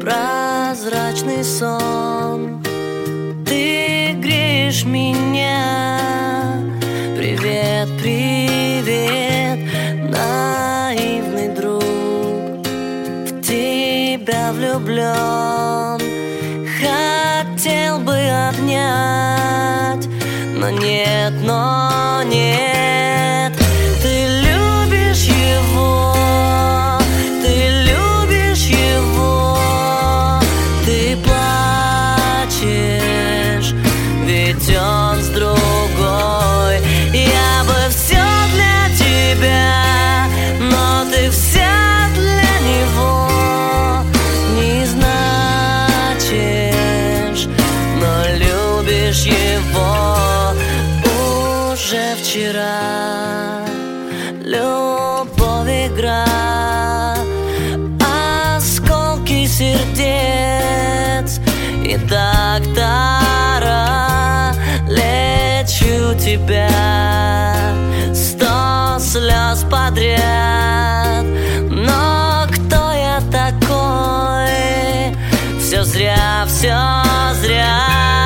прозрачный сон. Ты греешь меня. Привет, привет, наивный друг. В тебя влюблен. Хотел бы обнять, но нет, Ты любишь его, ты любишь его. Ты плачешь, ведь он с другой. Я бы все для тебя, но ты вся для него. Не значишь, но любишь его уже вчера. Любовь игра, осколки сердец и доктора. Лечу тебя, 100 слез подряд. Но кто я такой? Все зря, все зря.